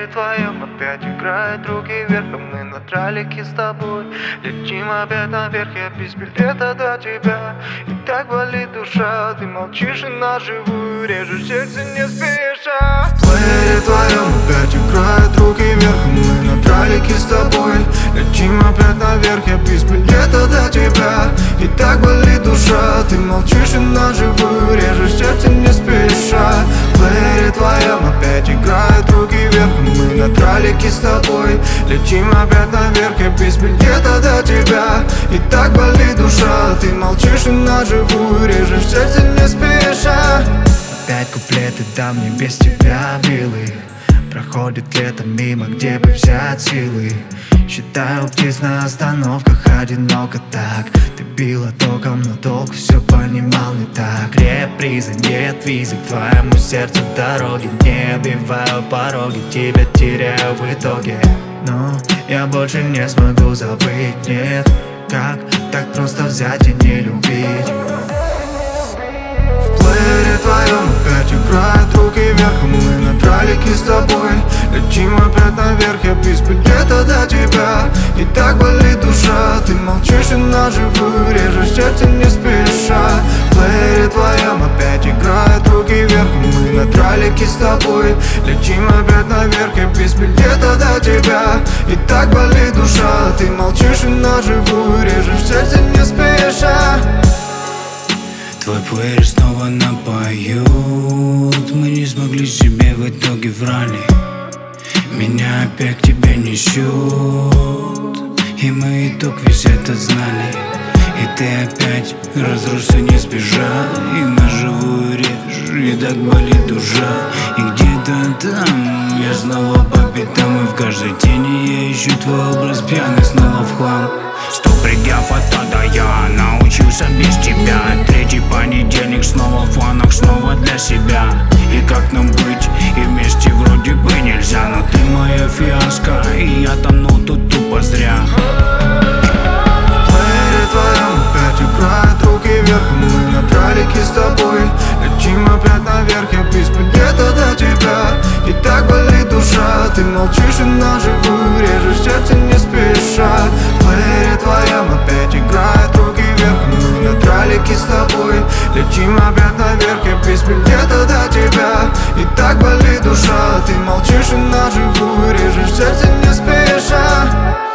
твоем опять играют руки вверх, а мы на тралике с тобой летим опять наверх. Я без билета до тебя, и так болит душа. Ты молчишь и на живую режешь сердце не спеша. В плеере твоем опять играют руки вверх, а мы на тралике с тобой летим опять наверх. Я без билета до тебя, и так болит душа. Ты молчишь и на живую режешь сердце не спеша. В плеере твоем опять играют руки вверх, а мы на тралике с тобой летим опять наверх. Я без билета до тебя, и так болит душа. Ты молчишь и на живую режешь сердце не спеша. Опять куплеты дам мне без тебя вилы. Проходит лето мимо, где бы взять силы. Считаю птиц на остановках, одиноко так. Ты била током, но толк все понимал не так. Реприза, нет визы к твоему сердцу дороги. Не обиваю пороги, тебя теряю в итоге. Но я больше не смогу забыть, нет. Как так просто взять и не любить? В плеере твоем опять играют руки вверх, а мы на тралике с тобой летим опять наверх. Я без билета до тебя, и так болит душа. Ты молчишь и на живую режешь сердце не спеша. В плеере твоем опять играют руки вверх, а мы на тралике с тобой летим опять наверх. Я без билета до тебя, и так болит душа. Ты молчишь и на живую режешь сердце не спеша. Твой плеер снова напоют. Мы не смогли себе в итоге врали. Меня опять к тебе несет, и мы итог весь этот знали. И ты опять разросся, не сбежал, и на живую режь, и так болит душа. И где-то там я снова по пятам, и в каждой тени я ищу твой образ пьяный снова в хлам. 100 пригав от тогда я научился без тебя. Третий понедельник, снова в планах, снова для себя. И как нам быть, и вместе вроде бы нельзя. Но ты моя фиаско, и я тону тут тупо зря. В плеере твоем опять играют руки вверх, а мы на тралике с тобой летим опять наверх. Я без билета до тебя, и так болит душа. Ты молчишь и на живую режешь сердце не спеша. В плеере твоем опять играют руки вверх, а мы на тралике с тобой летим опять наверх. Я без билета до тебя, и так болит душа. Ты молчишь и на живую режешь сердце не спеша.